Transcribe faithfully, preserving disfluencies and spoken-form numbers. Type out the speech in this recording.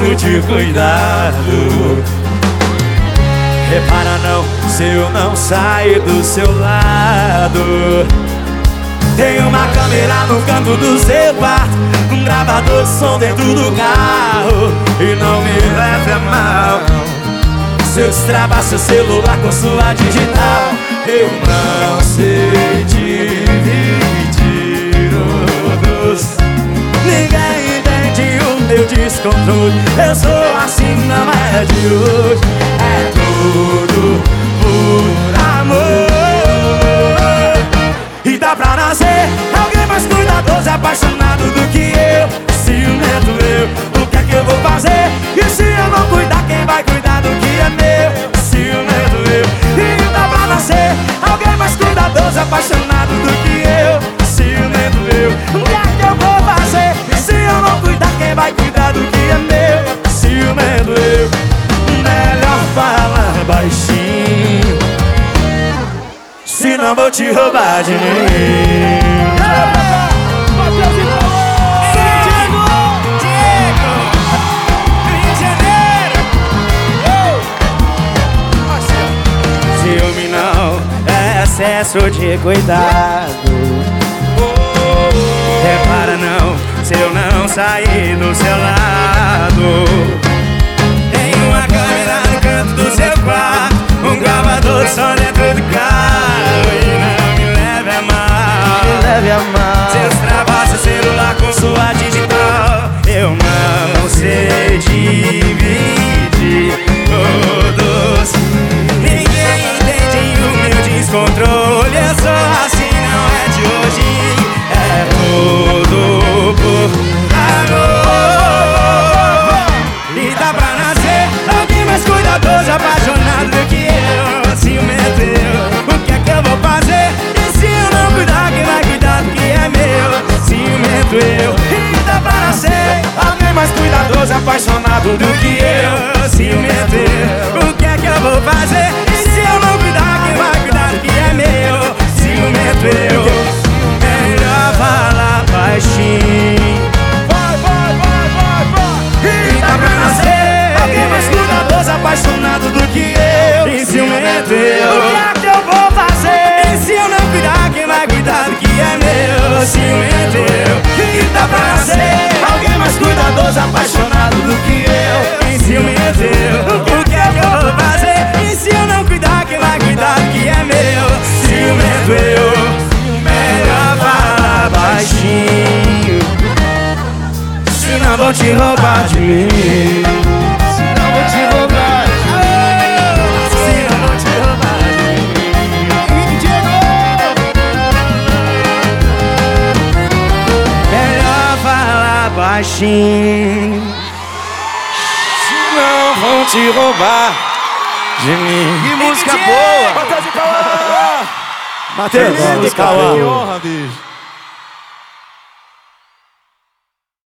excesso de cuidado. Repara não, se eu não sair do seu lado. Tem uma câmera no canto do seu quarto, com gravador de som dentro do carro. E não me leve a mal se eu destravar seu celular com sua digital. Eu não sei dividir o doce. Ninguém entende o meu descontrole. Eu sou assim, não é de hoje. É tudo por amor. E dá pra nascer alguém mais cuidadoso e apaixonado do que eu. Ciumento eu, o que é que eu vou fazer? E se eu não cuidar, quem vai cuidar do que é meu? Ciumento eu. E dá pra nascer alguém mais cuidadoso e apaixonado do que eu. Ciumento eu, o que é que eu vou fazer? E se eu não cuidar, quem vai cuidar do que é meu? Ciumento eu. Melhor falar baixinho, senão vou te roubar de mim. Ciúme não é excesso de cuidado. Repara não, se eu não sair do seu lado. Tem uma câmera no canto do seu quarto, um gravador de som dentro do carro. E não me leve a mal, me leve a mal se eu destravar seu celular com sua digital. Eu não sei dividir todos. Ninguém entende o meu descontrole. Eu sou assim, não é de hoje. É tudo por amor. E dá pra nascer alguém mais cuidadoso, apaixonado do que eu. Ciumento eu, o que é que eu vou fazer? E se eu não cuidar, quem vai cuidar do que é meu? Ciumento eu. E dá pra nascer alguém mais cuidadoso, apaixonado do que eu. Ciumento eu, o que é que eu vou fazer? E se eu não cuidar, quem vai cuidar do que é meu? Ciumento eu. Melhor falar baixinho. Vai, vai, vai, vai, vai. E dá pra nascer alguém mais cuidadoso, apaixonado do que eu. E ciumento eu, o que é que eu vou fazer? E se eu não cuidar, quem vai cuidar do que é meu? Ciumento eu. E dá pra nascer alguém mais cuidadoso, apaixonado do que eu. E ciumento eu, o que é que eu vou fazer? E se eu não cuidar, quem vai cuidar do que é meu? Ciumento eu. Melhor falar baixinho, senão vou te roubar de mim. Senão vou te roubar. Senão vou te roubar de mim. Melhor falar baixinho, senão vão te roubar de mim. Que música boa! Matheus, Que honra, bicho.